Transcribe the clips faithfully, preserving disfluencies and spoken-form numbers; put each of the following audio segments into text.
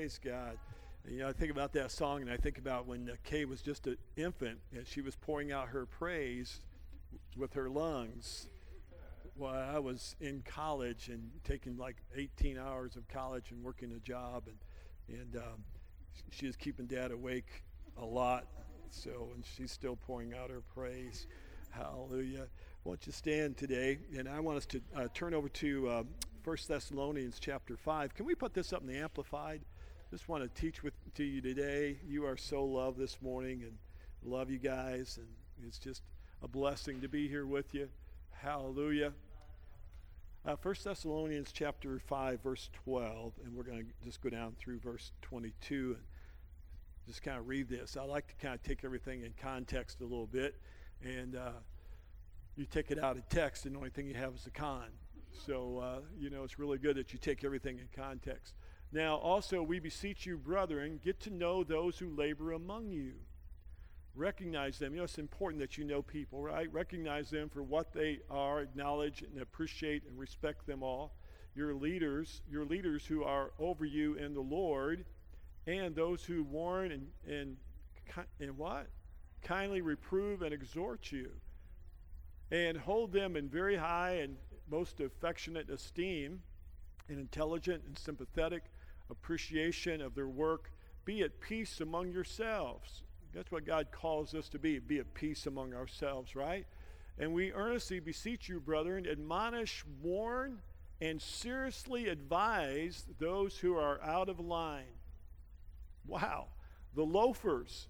Praise God. And, you know, I think about that song, and I think about when uh, Kay was just an infant, and she was pouring out her praise with her lungs. While I was in college and taking like eighteen hours of college and working a job, and and um, she was keeping Dad awake a lot. So, and she's still pouring out her praise. Hallelujah. I want you to stand today, and I want us to uh, turn over to uh, First Thessalonians chapter five. Can we put this up in the Amplified? Just want to teach with to you today. You are so loved this morning, and love you guys, and it's just a blessing to be here with you. Hallelujah. Uh, First Thessalonians chapter five, verse twelve, and we're going to just go down through verse twenty-two and just kind of read this. I like to kind of take everything in context a little bit, and uh, you take it out of text, and the only thing you have is the con. So, uh, you know, it's really good that you take everything in context. Now, also, we beseech you, brethren, get to know those who labor among you. Recognize them. You know, it's important that you know people, right? Recognize them for what they are, acknowledge and appreciate and respect them all. Your leaders, your leaders who are over you in the Lord, and those who warn and and and what? Kindly reprove and exhort you. And hold them in very high and most affectionate esteem, and intelligent and sympathetic appreciation of their work. Be at peace among yourselves. That's what God calls us to be, be at peace among ourselves, right? And we earnestly beseech you, brethren, admonish, warn, and seriously advise those who are out of line. Wow. The loafers,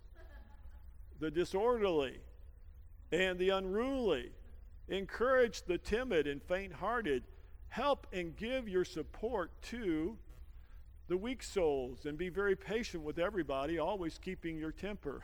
the disorderly, and the unruly. Encourage the timid and faint-hearted. Help and give your support to the weak souls, and be very patient with everybody, always keeping your temper.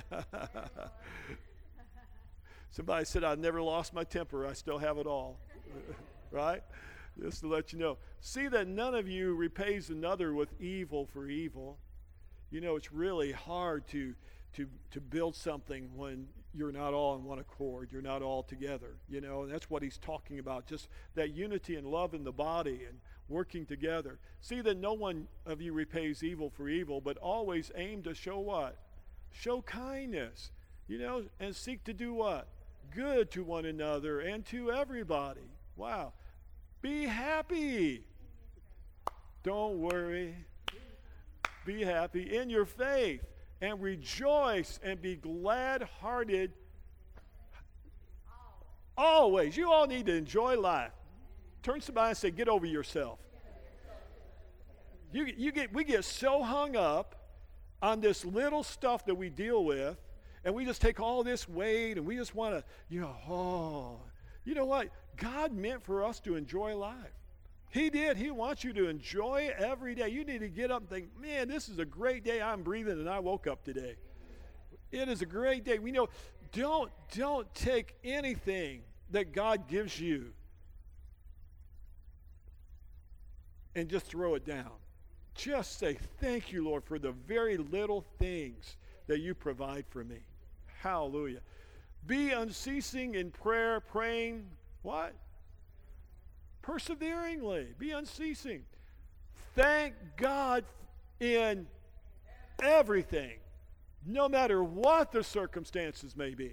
Somebody said, I've never lost my temper. I still have it all. Right? Just to let you know. See that none of you repays another with evil for evil. You know, it's really hard to, to, to build something when you're not all in one accord. You're not all together. You know, and that's what he's talking about. Just that unity and love in the body and working together. See that no one of you repays evil for evil, but always aim to show what? Show kindness, you know, and seek to do what? Good to one another and to everybody. Wow. Be happy. Don't worry. Be happy in your faith, and rejoice and be glad-hearted always. You all need to enjoy life. Turn to somebody and say, get over yourself. You, you get, we get so hung up on this little stuff that we deal with, and we just take all this weight, and we just want to, you know, oh. You know what? God meant for us to enjoy life. He did. He wants you to enjoy every day. You need to get up and think, man, this is a great day. I'm breathing, and I woke up today. It is a great day. We know, don't, don't take anything that God gives you and just throw it down. Just say, thank you, Lord, for the very little things that you provide for me. Hallelujah. Be unceasing in prayer, praying, what? Perseveringly. Be unceasing. Thank God in everything, no matter what the circumstances may be.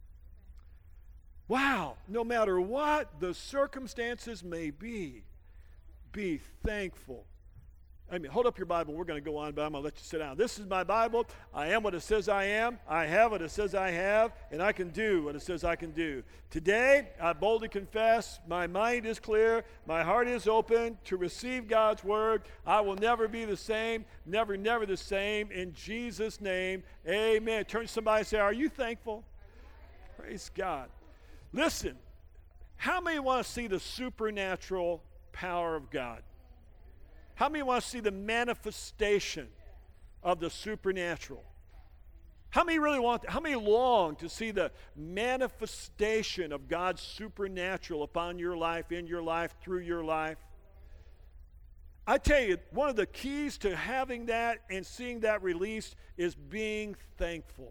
Wow. No matter what the circumstances may be. Be thankful. I mean, hold up your Bible. We're going to go on, but I'm going to let you sit down. This is my Bible. I am what it says I am. I have what it says I have, and I can do what it says I can do. Today, I boldly confess, my mind is clear, my heart is open to receive God's word. I will never be the same, never, never the same. In Jesus' name, amen. Turn to somebody and say, are you thankful? Praise God. Listen, how many want to see the supernatural power of God? How many want to see the manifestation of the supernatural? How many really want, how many long to see the manifestation of God's supernatural upon your life, in your life, through your life? I tell you, one of the keys to having that and seeing that released is being thankful.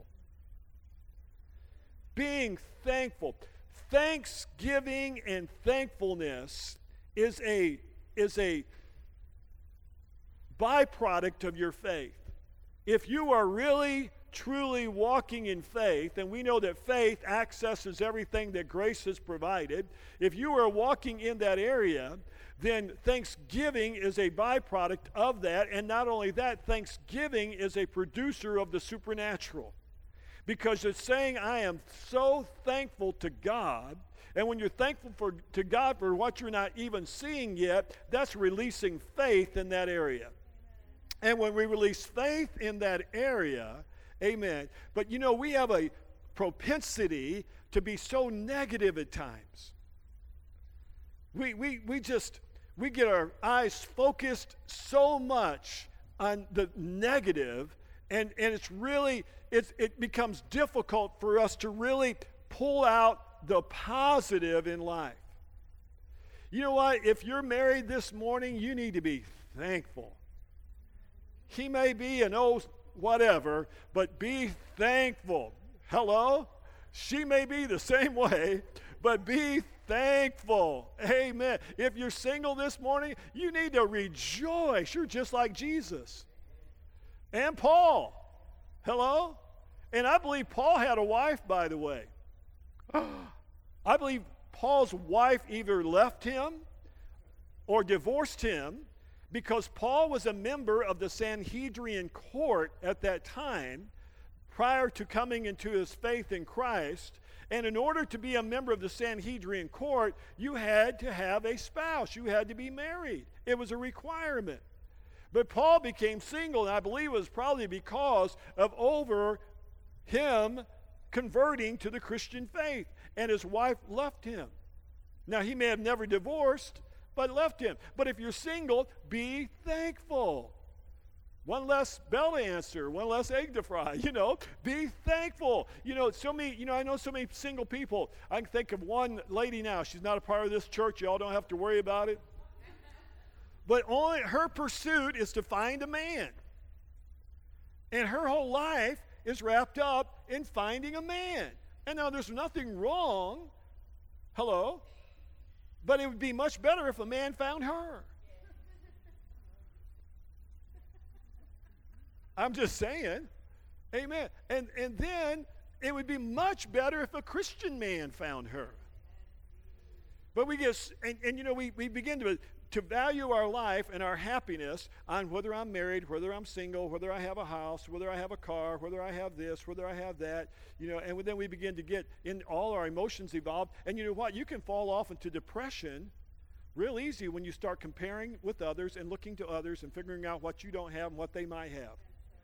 Being thankful. Thanksgiving and thankfulness is a, is a byproduct of your faith. If you are really, truly walking in faith, and we know that faith accesses everything that grace has provided, if you are walking in that area, then thanksgiving is a byproduct of that. And not only that, thanksgiving is a producer of the supernatural. Because it's saying, I am so thankful to God. And when you're thankful for, to God for what you're not even seeing yet, that's releasing faith in that area. And when we release faith in that area, amen. But you know, we have a propensity to be so negative at times. We, we, we just, we get our eyes focused so much on the negative, and, and it's really, it's, it becomes difficult for us to really pull out the positive in life. You know what? If you're married this morning, you need to be thankful. He may be an old whatever, but be thankful. Hello? She may be the same way, but be thankful. Amen. If you're single this morning, you need to rejoice. You're just like Jesus. And Paul. Hello? And I believe Paul had a wife, by the way. I believe Paul's wife either left him or divorced him, because Paul was a member of the Sanhedrin court at that time prior to coming into his faith in Christ. And in order to be a member of the Sanhedrin court, you had to have a spouse. You had to be married. It was a requirement. But Paul became single, and I believe it was probably because of over him converting to the Christian faith. And his wife left him. Now, he may have never divorced, but left him. But if you're single, be thankful. One less bell to answer, one less egg to fry, you know. Be thankful. You know, so many, you know, I know so many single people. I can think of one lady now. She's not a part of this church. Y'all don't have to worry about it. But only her pursuit is to find a man. And her whole life is wrapped up in finding a man. And now there's nothing wrong. Hello? But it would be much better if a man found her. I'm just saying. Amen. And and then it would be much better if a Christian man found her. But we get, and, and you know, we, we begin to, to value our life and our happiness on whether I'm married, whether I'm single, whether I have a house, whether I have a car, whether I have this, whether I have that, you know, and then we begin to get in all our emotions evolved. And you know what? You can fall off into depression real easy when you start comparing with others and looking to others and figuring out what you don't have and what they might have.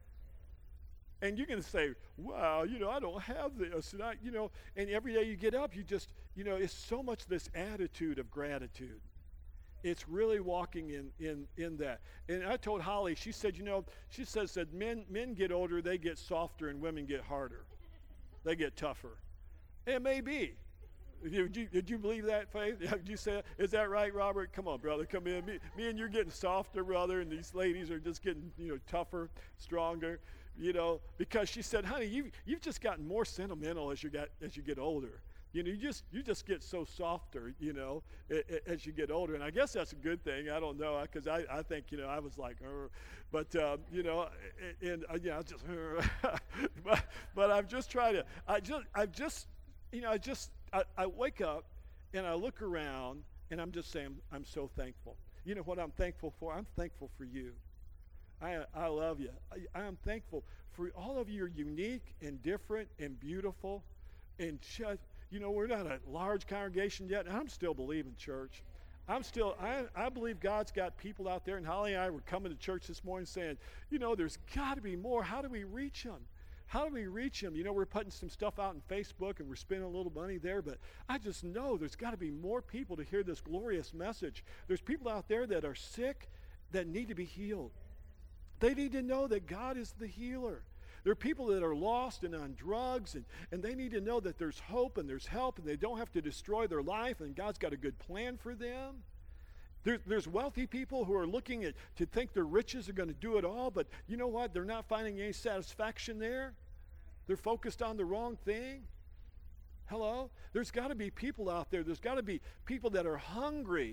And you're going to say, wow, you know, I don't have this. And, I, you know, and every day you get up, you just, you know, it's so much this attitude of gratitude. It's really walking in, in, in that. And I told Holly, she said, you know, she says that men, men get older, they get softer, and women get harder. They get tougher. And it may be. Did you, did you believe that, Faith? Did you say, is that right, Robert? Come on, brother, come in. Me, me and you're getting softer, brother, and these ladies are just getting, you know, tougher, stronger. You know, because she said, honey, you you've just gotten more sentimental as you got as you get older. You know, you just you just get so softer, you know, as you get older. And I guess that's a good thing. I don't know, because I, I think, you know, I was like, uh, but, um, you know, and, uh, yeah, I just, uh, but, but I'm just trying to, I just, I've just, you know, I just, I, I wake up and I look around and I'm just saying, I'm so thankful. You know what I'm thankful for? I'm thankful for you. I, I love you. I, I am thankful for all of you are unique and different and beautiful. And just, you know, we're not a large congregation yet, and I'm still believing church. I'm still, I, I believe God's got people out there, and Holly and I were coming to church this morning saying, you know, there's got to be more. How do we reach them? How do we reach them? You know, we're putting some stuff out on Facebook, and we're spending a little money there, but I just know there's got to be more people to hear this glorious message. There's people out there that are sick that need to be healed. They need to know that God is the healer. There are people that are lost and on drugs, and, and they need to know that there's hope and there's help, and they don't have to destroy their life, and God's got a good plan for them. There, there's wealthy people who are looking at to think their riches are going to do it all, but you know what? They're not finding any satisfaction there. They're focused on the wrong thing. Hello? There's got to be people out there. There's got to be people that are hungry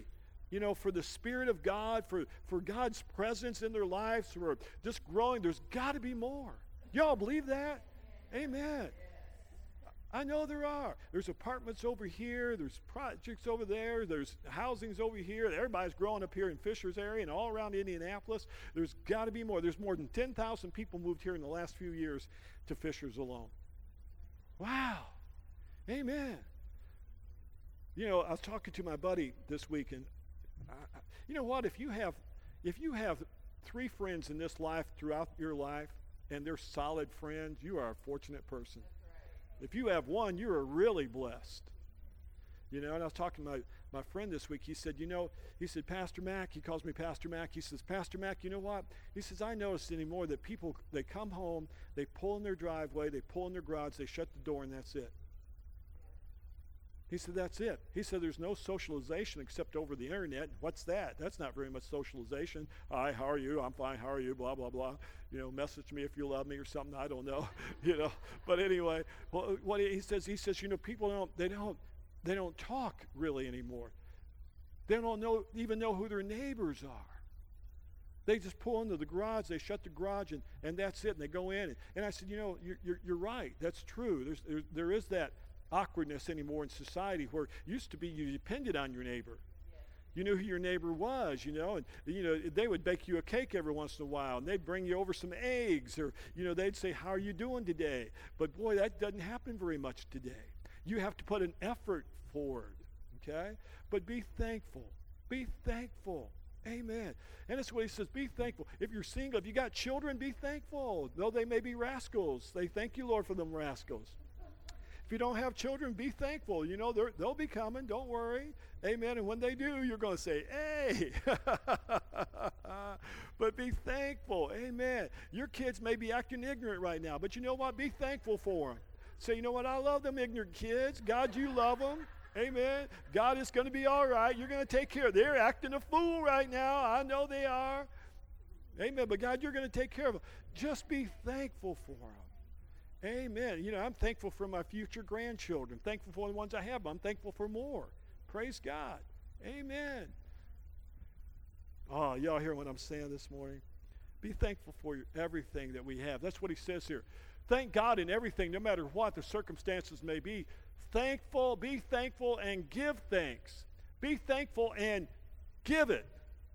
you know, for the Spirit of God, for, for God's presence in their lives, for just growing. There's got to be more. Y'all believe that? Amen. I know there are. There's apartments over here. There's projects over there. There's housings over here. Everybody's growing up here in Fishers area and all around Indianapolis. There's got to be more. There's more than ten thousand people moved here in the last few years to Fishers alone. Wow. Amen. You know, I was talking to my buddy this week, and I, I, you know what? If you have, if you have three friends in this life throughout your life, and they're solid friends, you are a fortunate person. If you have one, you are really blessed. You know, and I was talking to my, my friend this week. He said, you know, he said, Pastor Mac, he calls me Pastor Mac. He says, Pastor Mac, you know what? He says, I notice anymore that people, they come home, they pull in their driveway, they pull in their garage, they shut the door, and that's it. He said, that's it. He said, there's no socialization except over the internet. What's that? That's not very much socialization. Hi, how are you? I'm fine. How are you? Blah, blah, blah. You know, message me if you love me or something. I don't know. You know, but anyway, well, what he says, he says, you know, people don't, they don't, they don't talk really anymore. They don't know, even know who their neighbors are. They just pull into the garage, they shut the garage, and, and that's it, and they go in. And, and I said, you know, you're, you're, you're right. That's true. There's, there, there is that awkwardness anymore in society where it used to be you depended on your neighbor. You knew who your neighbor was, you know, and, you know, they would bake you a cake every once in a while, and they'd bring you over some eggs, or, you know, they'd say, how are you doing today? But, boy, that doesn't happen very much today. You have to put an effort forward, okay? But be thankful. Be thankful. Amen. And that's what he says, be thankful. If you're single, if you got children, be thankful. Though they may be rascals, they thank you, Lord, for them rascals. If you don't have children, be thankful. You know, they'll be coming. Don't worry. Amen. And when they do, you're going to say, hey. But be thankful. Amen. Your kids may be acting ignorant right now, but you know what? Be thankful for them. Say, you know what? I love them ignorant kids. God, you love them. Amen. God is going to be all right. You're going to take care of them. They're acting a fool right now. I know they are. Amen. But God, you're going to take care of them. Just be thankful for them. Amen. You know, I'm thankful for my future grandchildren. Thankful for the ones I have. I'm thankful for more. Praise God. Amen. Oh, y'all hear what I'm saying this morning? Be thankful for your, everything that we have. That's what he says here. Thank God in everything, no matter what the circumstances may be. Thankful, be thankful, and give thanks. Be thankful and give it.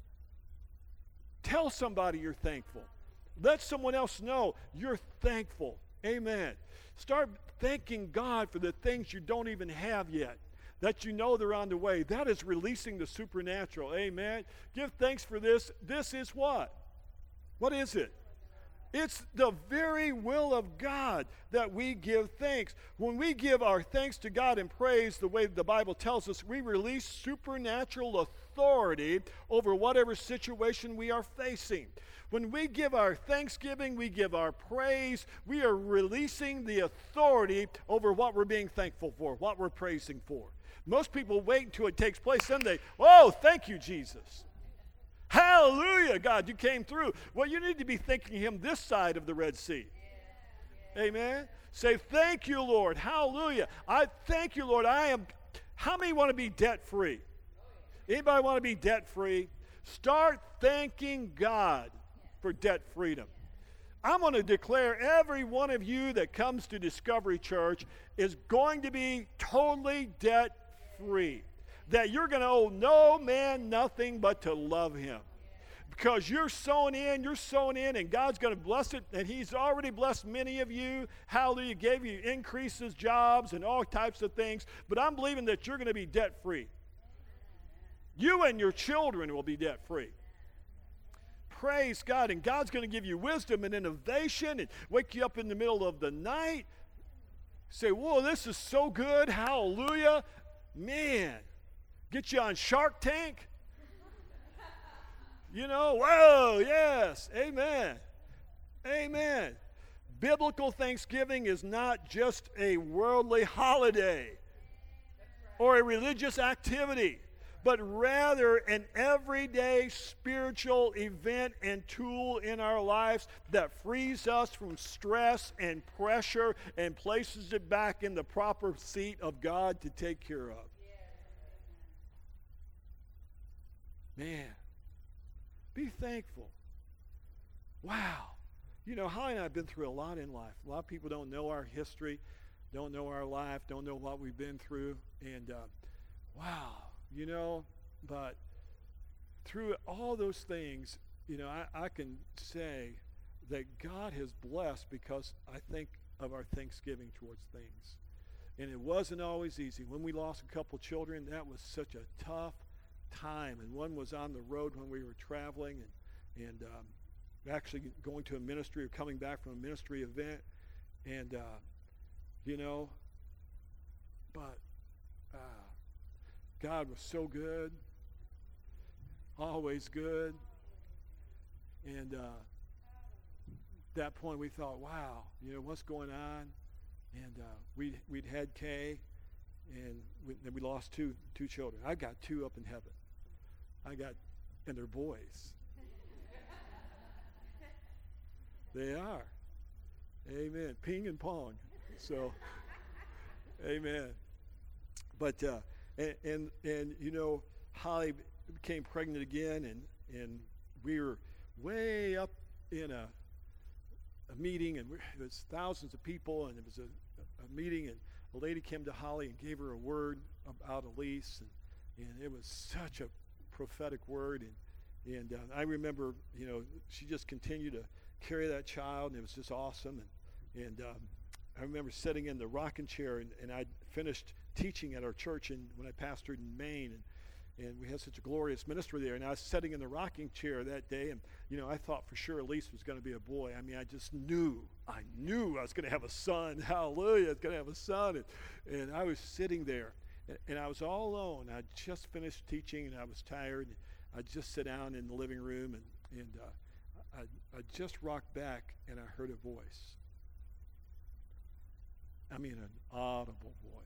Tell somebody you're thankful. Let someone else know you're thankful. Amen. Start thanking God for the things you don't even have yet, that you know they're on the way. That is releasing the supernatural. Amen. Give thanks for this. This is what? What is it? It's the very will of God that we give thanks. When we give our thanks to God and praise the way the Bible tells us, we release supernatural authority over whatever situation we are facing. When we give our thanksgiving, we give our praise, we are releasing the authority over what we're being thankful for, what we're praising for. Most people wait until it takes place, then they, oh, thank you, Jesus. Hallelujah, God, you came through. Well, you need to be thanking him this side of the Red Sea. Amen. Say, thank you, Lord. Hallelujah. I thank you, Lord. I am, how many want to be debt-free? Anybody want to be debt-free? Start thanking God for debt freedom. I'm going to declare every one of you that comes to Discovery Church is going to be totally debt-free. That you're going to owe no man nothing but to love him. Because you're sowing in, you're sowing in, and God's going to bless it, and he's already blessed many of you. Hallelujah, gave you increases, jobs, and all types of things. But I'm believing that you're going to be debt-free. You and your children will be debt-free. Praise God. And God's going to give you wisdom and innovation and wake you up in the middle of the night. Say, whoa, this is so good. Hallelujah. Man, get you on Shark Tank. You know, whoa, yes. Amen. Amen. Biblical Thanksgiving is not just a worldly holiday or a religious activity, but rather an everyday spiritual event and tool in our lives that frees us from stress and pressure and places it back in the proper seat of God to take care of. Man, be thankful. Wow. You know, Holly and I have been through a lot in life. A lot of people don't know our history, don't know our life, don't know what we've been through. And uh, wow, you know, but through all those things, you know, I, I can say that God has blessed because I think of our thanksgiving towards things. And it wasn't always easy. When we lost a couple children, that was such a tough time. And one was on the road when we were traveling and, and um, actually going to a ministry or coming back from a ministry event. And, uh, you know, but uh, God was so good, always good. And uh, at that point we thought, wow, you know, what's going on? And uh, we'd, we'd had Kay, and we, then we lost two two children. I got two up in heaven. I got, and they're boys. They are. Amen. Ping and pong. So, amen. But, uh, and, and, and, you know, Holly became pregnant again, and, and we were way up in a, a meeting, and we, it was thousands of people, and it was a, a meeting, and a lady came to Holly and gave her a word about Elise, and, and it was such a prophetic word, and, and uh, I remember, you know, she just continued to carry that child, and it was just awesome, and, and um, I remember sitting in the rocking chair, and, and I'd finished teaching at our church in, when I pastored in Maine, and And we had such a glorious ministry there. And I was sitting in the rocking chair that day, and, you know, I thought for sure Elise was going to be a boy. I mean, I just knew. I knew I was going to have a son. Hallelujah, I was going to have a son. And, and I was sitting there, and, and I was all alone. I just finished teaching, and I was tired. I'd just sit down in the living room, and, and uh, I, I just rocked back, and I heard a voice. I mean, an audible voice.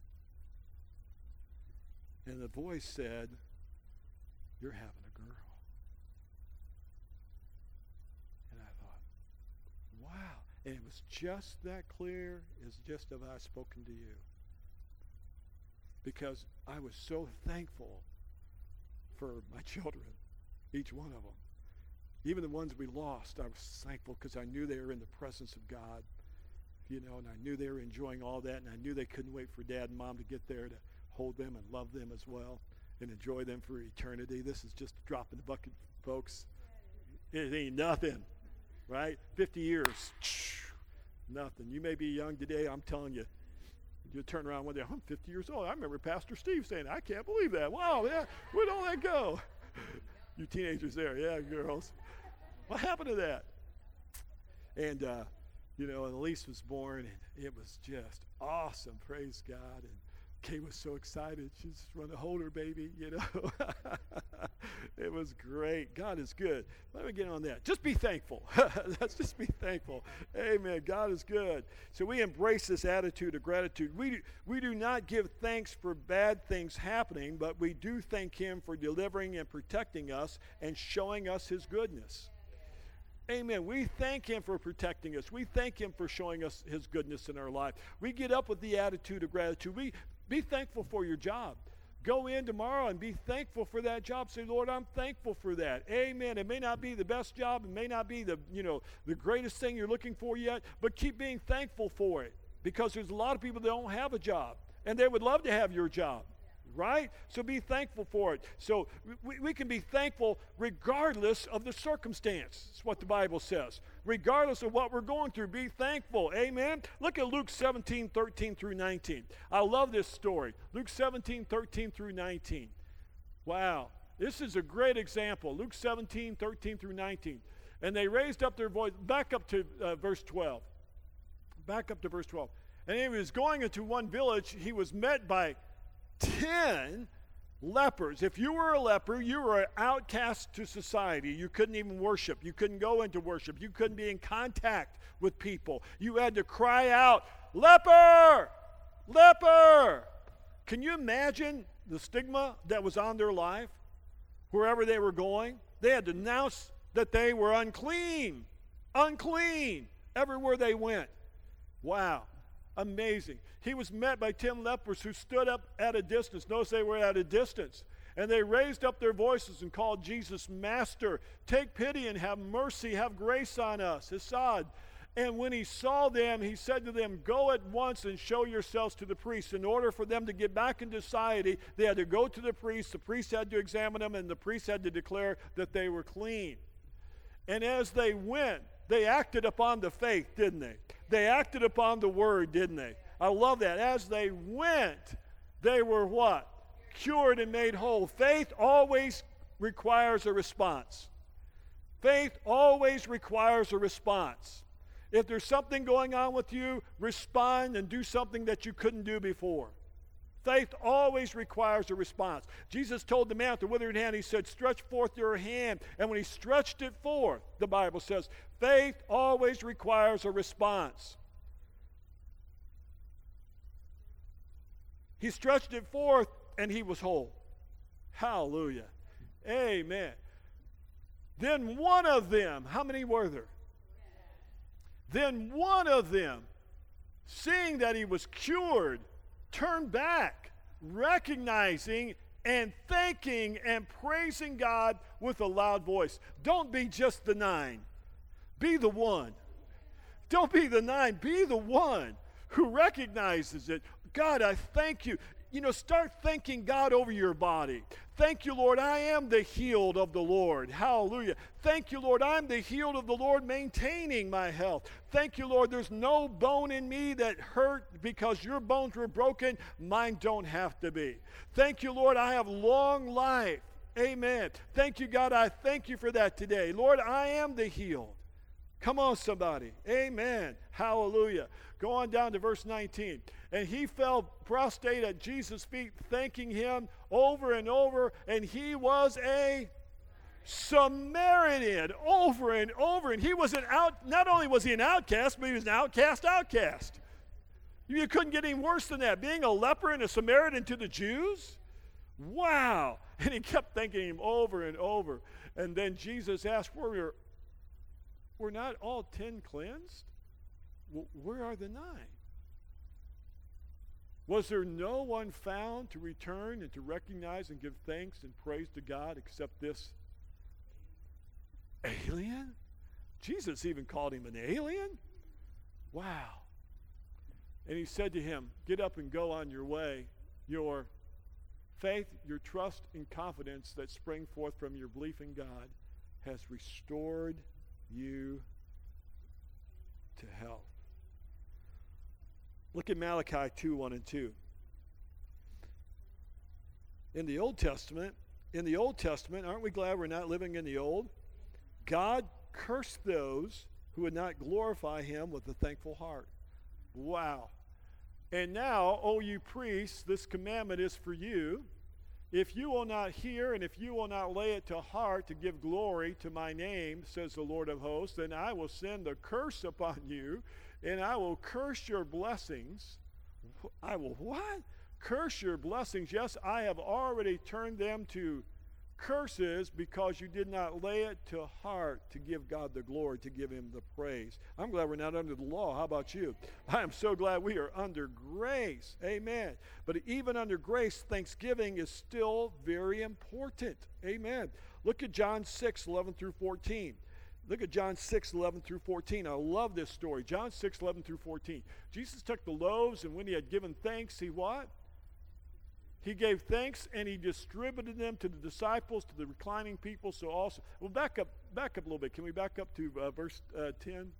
And the voice said, "You're having a girl." And I thought, wow. And it was just that clear as just have I spoken to you. Because I was so thankful for my children, each one of them. Even the ones we lost, I was thankful because I knew they were in the presence of God. You know, and I knew they were enjoying all that, and I knew they couldn't wait for Dad and Mom to get there to hold them and love them as well and enjoy them for eternity. This is just a drop in the bucket, folks. It ain't nothing, right? fifty years, nothing. You may be young today. I'm telling you, you turn around one day, I'm fifty years old. I remember Pastor Steve saying, I can't believe that. Wow, yeah, where'd all that go? You teenagers there, yeah, girls. What happened to that? And, uh, you know, and Elise was born, and it was just awesome. Praise God. And Kay was so excited. She just wanted to hold her baby, you know. It was great. God is good. Let me get on that. Just be thankful. Let's just be thankful. Amen. God is good. So we embrace this attitude of gratitude. We do, we do not give thanks for bad things happening, but we do thank Him for delivering and protecting us and showing us His goodness. Amen. We thank Him for protecting us. We thank Him for showing us His goodness in our life. We get up with the attitude of gratitude. We be thankful for your job. Go in tomorrow and be thankful for that job. Say, Lord, I'm thankful for that. Amen. It may not be the best job. It may not be the, you know, the greatest thing you're looking for yet, but keep being thankful for it, because there's a lot of people that don't have a job, and they would love to have your job. Right? So be thankful for it. So we, we can be thankful regardless of the circumstance. That's what the Bible says. Regardless of what we're going through, be thankful. Amen? Look at Luke seventeen, thirteen through nineteen. I love this story. Luke seventeen, thirteen through nineteen. Wow. This is a great example. Luke seventeen, thirteen through nineteen. And they raised up their voice. Back up to uh, verse twelve. Back up to verse twelve. And he was going into one village. He was met by ten lepers. If you were a leper, you were an outcast to society. You couldn't even worship. You couldn't go into worship. You couldn't be in contact with people. You had to cry out, "Leper! Leper!" Can you imagine the stigma that was on their life? Wherever they were going, they had to announce that they were unclean. Unclean everywhere they went. Wow. Amazing. He was met by ten lepers who stood up at a distance. Notice they were at a distance. And they raised up their voices and called Jesus Master. Take pity and have mercy, have grace on us. Assad. And when he saw them, he said to them, go at once and show yourselves to the priests. In order for them to get back into society, they had to go to the priest. The priest had to examine them, and the priest had to declare that they were clean. And as they went, they acted upon the faith, didn't they? They acted upon the word, didn't they? I love that. As they went, they were what? Cured and made whole. Faith always requires a response. Faith always requires a response. If there's something going on with you, respond and do something that you couldn't do before. Faith always requires a response. Jesus told the man with the withered hand, he said, stretch forth your hand. And when he stretched it forth, the Bible says, faith always requires a response. He stretched it forth and he was whole. Hallelujah. Amen. Then one of them, how many were there? Then one of them, seeing that he was cured, turned back, recognizing and thanking and praising God with a loud voice. Don't be just the nine. Be the one. Don't be the nine. Be the one who recognizes it. God, I thank you. You know, start thanking God over your body. Thank you, Lord, I am the healed of the Lord. Hallelujah. Thank you, Lord, I'm the healed of the Lord, maintaining my health. Thank you, Lord, there's no bone in me that hurt because your bones were broken. Mine don't have to be. Thank you, Lord, I have long life. Amen. Thank you, God, I thank you for that today. Lord, I am the healed. Come on, somebody. Amen. Hallelujah. Go on down to verse nineteen. And he fell prostrate at Jesus' feet, thanking him over and over. And he was a Samaritan over and over. And he was an out, not only was he an outcast, but he was an outcast outcast. You couldn't get any worse than that. Being a leper and a Samaritan to the Jews? Wow. And he kept thanking him over and over. And then Jesus asked, were, were not all ten cleansed? Where are the nine? Was there no one found to return and to recognize and give thanks and praise to God except this alien? Jesus even called him an alien? Wow. And he said to him, get up and go on your way. Your faith, your trust and confidence that sprang forth from your belief in God has restored you to health. Look at Malachi two, one and two. In the Old Testament, in the Old Testament, aren't we glad we're not living in the Old? God cursed those who would not glorify him with a thankful heart. Wow. And now, O you priests, this commandment is for you. If you will not hear and if you will not lay it to heart to give glory to my name, says the Lord of hosts, then I will send a curse upon you, and I will curse your blessings. I will what? Curse your blessings. Yes, I have already turned them to curses because you did not lay it to heart to give God the glory, to give him the praise. I'm glad we're not under the law. How about you? I am so glad we are under grace. Amen. But even under grace, thanksgiving is still very important. Amen. Look at John six, eleven through fourteen. Look at John six, eleven through fourteen. I love this story. John six, eleven through fourteen. Jesus took the loaves, and when he had given thanks, he what? He gave thanks, and he distributed them to the disciples, to the reclining people. So also, well, back up, back up a little bit. Can we back up to uh, verse uh, ten?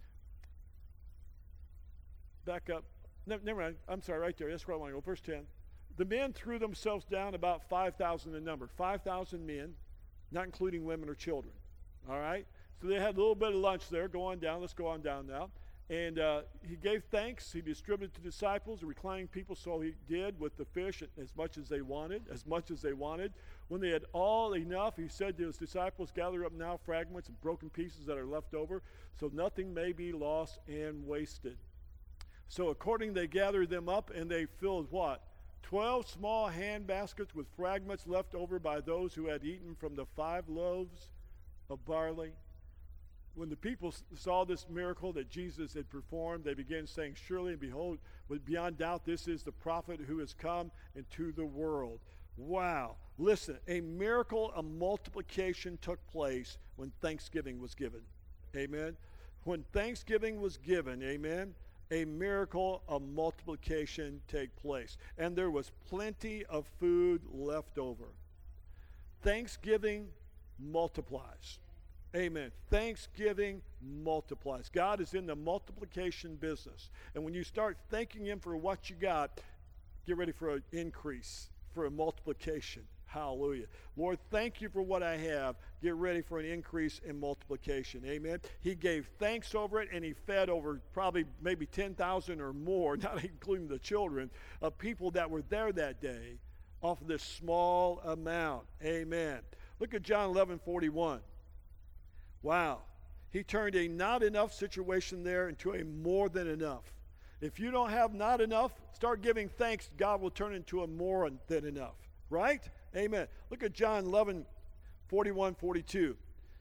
Back up. No, never mind. I'm sorry, right there. That's where I want to go. Verse ten. The men threw themselves down, about five thousand in number. five thousand men, not including women or children. All right? So they had a little bit of lunch there. Go on down. Let's go on down now. And uh, he gave thanks. He distributed to disciples, the reclining people, so he did with the fish as much as they wanted, as much as they wanted. When they had all enough, he said to his disciples, gather up now fragments and broken pieces that are left over, so nothing may be lost and wasted. So according they gathered them up, and they filled what? Twelve small hand baskets with fragments left over by those who had eaten from the five loaves of barley. When the people saw this miracle that Jesus had performed, they began saying, surely and behold, but beyond doubt, this is the prophet who has come into the world. Wow. Listen, a miracle of multiplication took place when Thanksgiving was given. Amen. When Thanksgiving was given, amen, a miracle of multiplication take place. And there was plenty of food left over. Thanksgiving multiplies. Amen. Thanksgiving multiplies. God is in the multiplication business. And when you start thanking him for what you got, get ready for an increase, for a multiplication. Hallelujah. Lord, thank you for what I have. Get ready for an increase in multiplication. Amen. He gave thanks over it, and he fed over probably maybe ten thousand or more, not including the children, of people that were there that day off of this small amount. Amen. Look at John eleven forty-one. Wow. He turned a not enough situation there into a more than enough. If you don't have not enough, start giving thanks. God will turn into a more than enough. Right? Amen. Look at John eleven forty-one forty-two.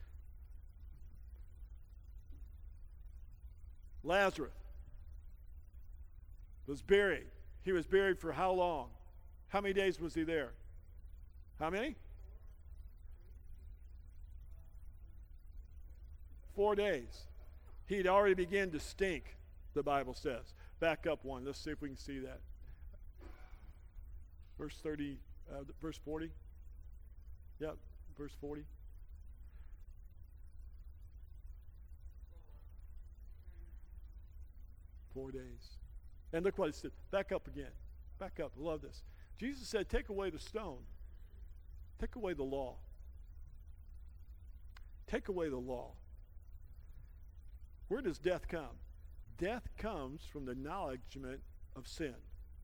Lazarus was buried. He was buried for how long? How many days was he there? How many? Four days. He'd already begun to stink, the Bible says. Back up one. Let's see if we can see that. Verse thirty, uh, verse forty. Yep, verse forty. Four days. And look what it said. Back up again. Back up. I love this. Jesus said, take away the stone. Take away the law. Take away the law. Where does death come? Death comes from the acknowledgement of sin.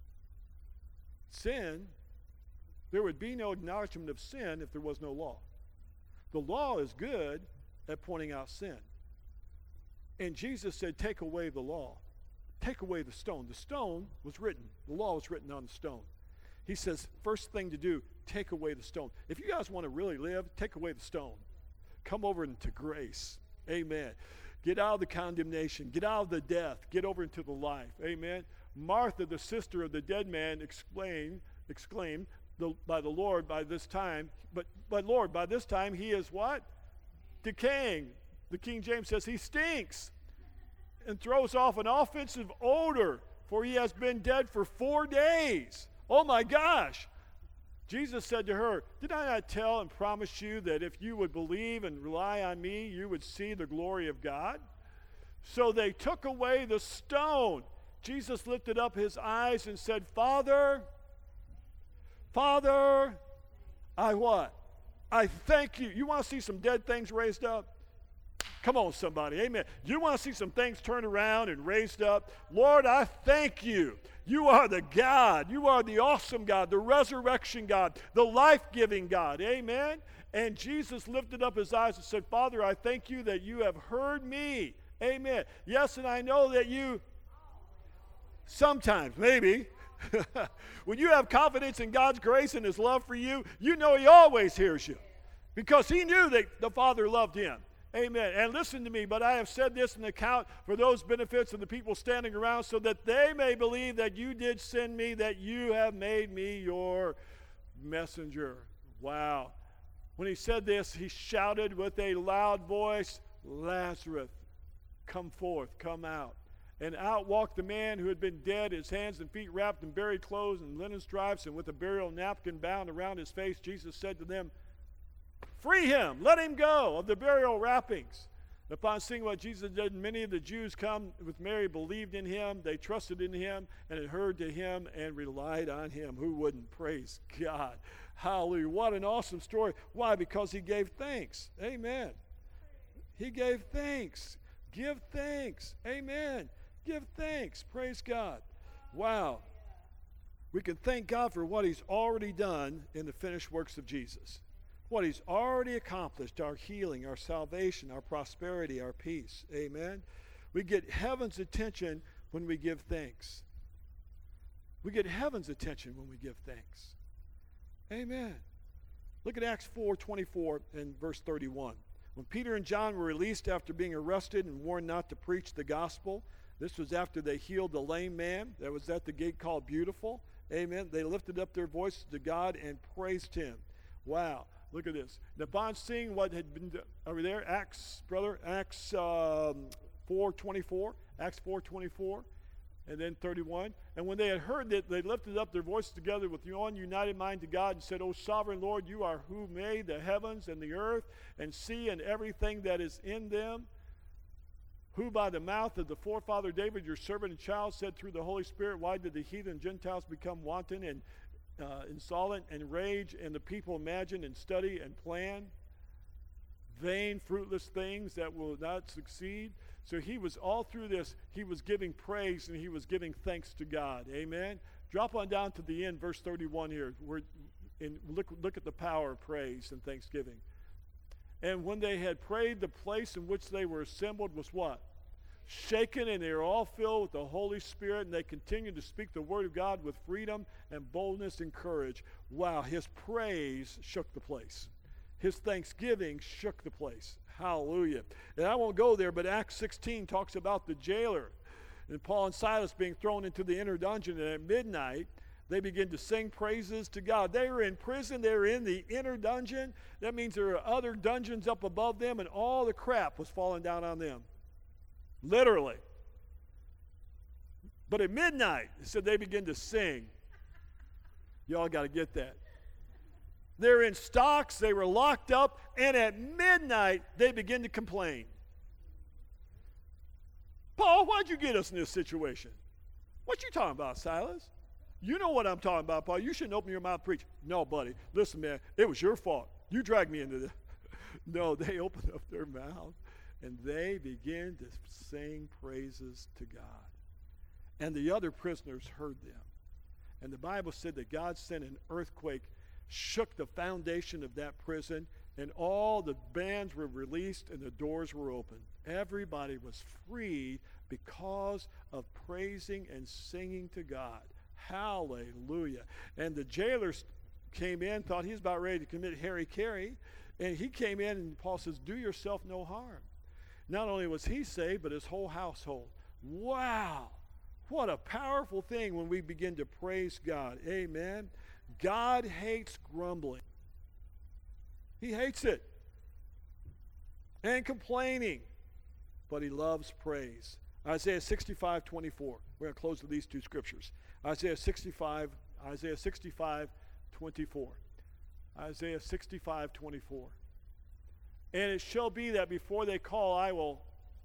Sin, there would be no acknowledgement of sin if there was no law. The law is good at pointing out sin. And Jesus said, take away the law. Take away the stone. The stone was written. The law was written on the stone. He says, first thing to do, take away the stone. If you guys want to really live, take away the stone. Come over into grace. Amen. Get out of the condemnation. Get out of the death. Get over into the life. Amen. Martha, the sister of the dead man, explained, exclaimed the, by the Lord by this time, but, but Lord, by this time he is what? Decaying. The King James says he stinks and throws off an offensive odor, for he has been dead for four days. Oh my gosh. Jesus said to her, did I not tell and promise you that if you would believe and rely on me, you would see the glory of God? So they took away the stone. Jesus lifted up his eyes and said, Father, Father, I what? I thank you. You want to see some dead things raised up? Come on, somebody. Amen. You want to see some things turned around and raised up? Lord, I thank you. You are the God. You are the awesome God, the resurrection God, the life-giving God. Amen. And Jesus lifted up his eyes and said, Father, I thank you that you have heard me. Amen. Yes, and I know that you sometimes, maybe, when you have confidence in God's grace and his love for you, you know he always hears you because he knew that the Father loved him. Amen. And listen to me, but I have said this in account for those benefits of the people standing around so that they may believe that you did send me, that you have made me your messenger. Wow. When he said this, he shouted with a loud voice, Lazarus, come forth, come out. And out walked the man who had been dead, his hands and feet wrapped in buried clothes and linen stripes, and with a burial napkin bound around his face. Jesus said to them, free him, let him go of the burial wrappings. Upon seeing what Jesus did, many of the Jews come with Mary, believed in him. They trusted in him and adhered to him and relied on him. Who wouldn't? Praise God. Hallelujah. What an awesome story. Why? Because he gave thanks. Amen. He gave thanks. Give thanks. Amen. Give thanks. Praise God. Wow. We can thank God for what he's already done in the finished works of Jesus. What he's already accomplished, our healing, our salvation, our prosperity, our peace. Amen. We get heaven's attention when we give thanks. We get heaven's attention when we give thanks. Amen. Look at Acts four twenty-four and verse thirty-one. When Peter and John were released after being arrested and warned not to preach the gospel, this was after they healed the lame man that was at the gate called Beautiful. Amen. They lifted up their voices to God and praised him. Wow. Look at this. Now, upon seeing what had been done, are we there? Acts, brother, Acts um, four twenty-four. Acts four twenty-four. And then thirty-one. And when they had heard that, they lifted up their voices together with one united mind to God and said, O sovereign Lord, you are who made the heavens and the earth and sea and everything that is in them, who by the mouth of the forefather David, your servant and child, said through the Holy Spirit, why did the heathen Gentiles become wanton and uh, insolent and rage, and the people imagine and study and plan vain, fruitless things that will not succeed? So he was all through this, he was giving praise and he was giving thanks to God. Amen. Drop on down to the end, verse thirty-one here. We're in, look, look at the power of praise and thanksgiving. And when they had prayed, the place in which they were assembled was what? Shaken, and they were all filled with the Holy Spirit, and they continued to speak the word of God with freedom and boldness and courage. Wow, his praise shook the place. His thanksgiving shook the place. Hallelujah. And I won't go there, but Acts sixteen talks about the jailer and Paul and Silas being thrown into the inner dungeon, and at midnight they begin to sing praises to God. They were in prison. They were in the inner dungeon. That means there are other dungeons up above them, and all the crap was falling down on them. Literally. But at midnight, it said they begin to sing. Y'all got to get that. They're in stocks, they were locked up, and at midnight, they begin to complain. Paul, why'd you get us in this situation? What you talking about, Silas? You know what I'm talking about, Paul. You shouldn't open your mouth and preach. No, buddy. Listen, man, it was your fault. You dragged me into this. No, they opened up their mouth, and they began to sing praises to God. And the other prisoners heard them. And the Bible said that God sent an earthquake, shook the foundation of that prison, and all the bands were released and the doors were opened. Everybody was freed because of praising and singing to God. Hallelujah. And the jailers came in, thought he was about ready to commit harry-carry, and he came in and Paul says, do yourself no harm. Not only was he saved, but his whole household. Wow. What a powerful thing when we begin to praise God. Amen. God hates grumbling. He hates it. And complaining. But he loves praise. Isaiah sixty-five twenty-four. We're going to close with these two scriptures. Isaiah sixty-five, Isaiah sixty-five twenty-four. Isaiah sixty-five twenty-four. And it shall be that before they call, I will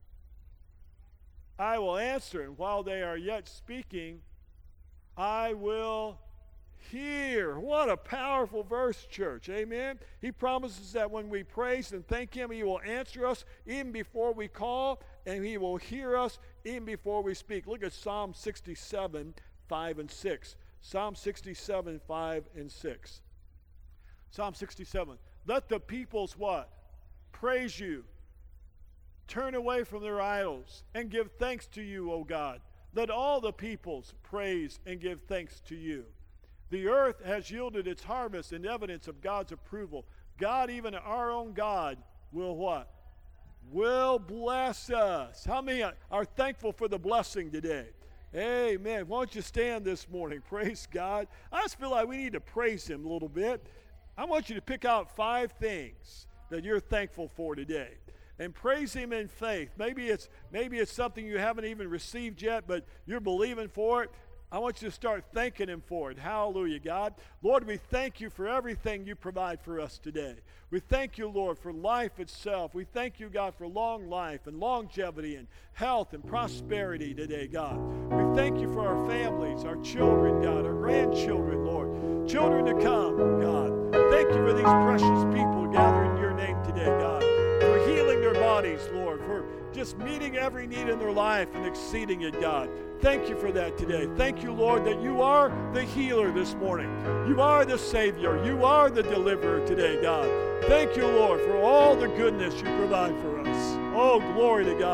I will answer, and while they are yet speaking, I will hear. What a powerful verse, church. Amen. He promises that when we praise and thank him, he will answer us even before we call, and he will hear us even before we speak. Look at Psalm sixty-seven, five and six. Psalm sixty-seven, five and six. Psalm sixty-seven. Let the peoples what? Praise you. Turn away from their idols and give thanks to you, O God. Let all the peoples praise and give thanks to you. The earth has yielded its harvest in evidence of God's approval. God, even our own God, will what? Will bless us. How many are thankful for the blessing today? Amen. Why don't you stand this morning? Praise God. I just feel like we need to praise him a little bit. I want you to pick out five things that you're thankful for today. And praise him in faith. Maybe it's maybe it's something you haven't even received yet, but you're believing for it. I want you to start thanking him for it. Hallelujah, God. Lord, we thank you for everything you provide for us today. We thank you, Lord, for life itself. We thank you, God, for long life and longevity and health and prosperity today, God. We thank you for our families, our children, God, our grandchildren, Lord, children to come, God. Thank you for these precious people gathered in your name today, God, for healing their bodies, Lord, for just meeting every need in their life and exceeding it, God. Thank you for that today. Thank you, Lord, that you are the healer this morning. You are the Savior. You are the deliverer today, God. Thank you, Lord, for all the goodness you provide for us. Oh, glory to God.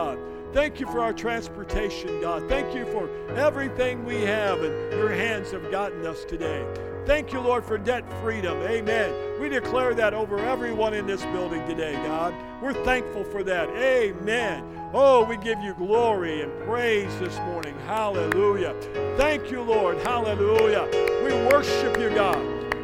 Thank you for our transportation, God. Thank you for everything we have and your hands have gotten us today. Thank you, Lord, for debt freedom. Amen. We declare that over everyone in this building today, God. We're thankful for that. Amen. Oh, we give you glory and praise this morning. Hallelujah. Thank you, Lord. Hallelujah. We worship you, God.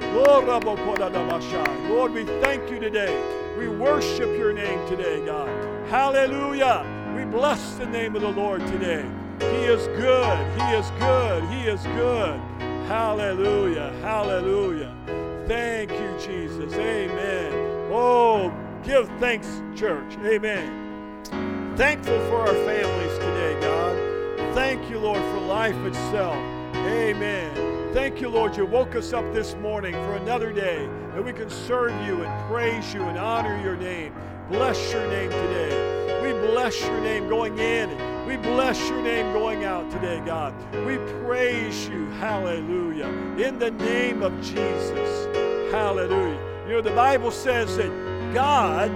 Lord, we thank you today. We worship your name today, God. Hallelujah. We bless the name of the Lord today. He is good. He is good. He is good. Hallelujah. Hallelujah. Thank you, Jesus. Amen. Oh, give thanks, church. Amen. Thankful for our families today, God. Thank you, Lord, for life itself. Amen. Thank you, Lord, you woke us up this morning for another day that we can serve you and praise you and honor your name. Bless your name today. We bless your name going in and we bless your name going out today, God. We praise you. Hallelujah. In the name of Jesus. Hallelujah. You know, the Bible says that God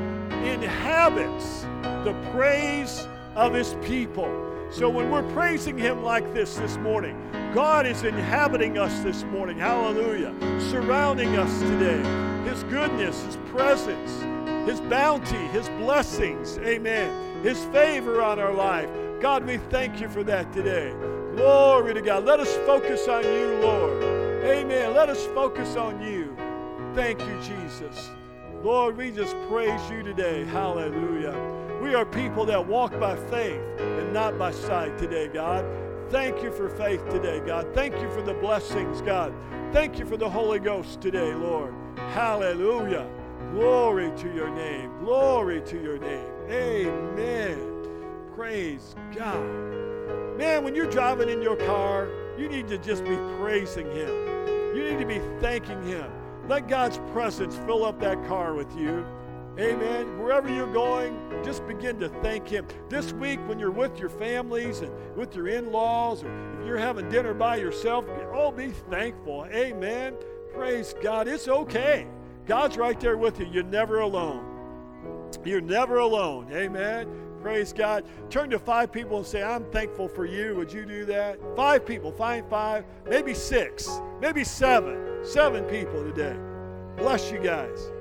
inhabits the praise of his people. So when we're praising him like this this morning, God is inhabiting us this morning. Hallelujah. Surrounding us today. His goodness, his presence, his bounty, his blessings. Amen. His favor on our life. God, we thank you for that today. Glory to God. Let us focus on you, Lord. Amen. Let us focus on you. Thank you, Jesus. Lord, we just praise you today. Hallelujah. We are people that walk by faith and not by sight today, God. Thank you for faith today, God. Thank you for the blessings, God. Thank you for the Holy Ghost today, Lord. Hallelujah. Glory to your name. Glory to your name. Amen. Praise God. Man, when you're driving in your car, you need to just be praising him. You need to be thanking him. Let God's presence fill up that car with you. Amen. Wherever you're going, just begin to thank him. This week, when you're with your families and with your in-laws, or if you're having dinner by yourself, oh, be thankful. Amen. Praise God. It's okay. God's right there with you. You're never alone. You're never alone. Amen. Praise God. Turn to five people and say, I'm thankful for you. Would you do that? Five people. Find five. Maybe six. Maybe seven. Seven people today. Bless you guys.